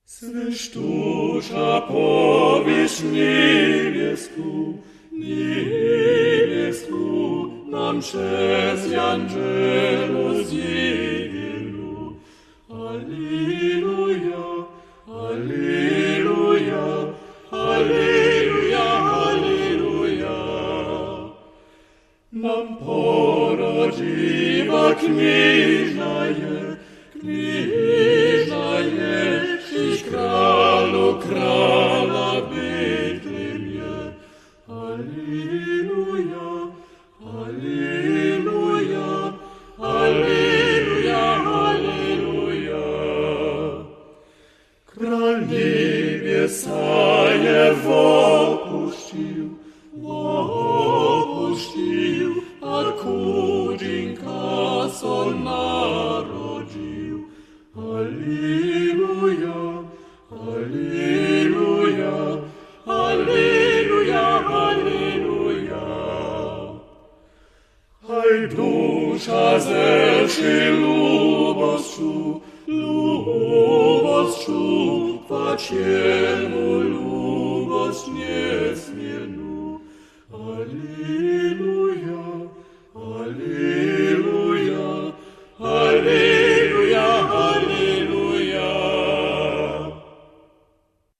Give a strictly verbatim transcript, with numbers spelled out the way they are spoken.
Swysztusza powieść niebiesku, niebiesku, nam przez Janżelo z Jewielu. Alleluja, alleluja, alleluja, alleluja. Nam porodziła knieżna je, knieżna je, iż kralu krala Betlemie. Alleluja, alleluja, alleluja, alleluja. Kral niebiesaje opuścił, opuścił, a kudzinka sol narodził. Alleluja, alleluja, alleluja, alleluja. Haj dusza zeszy lubostru, lubostru, paciemu lubost niesmiennu. Alleluja.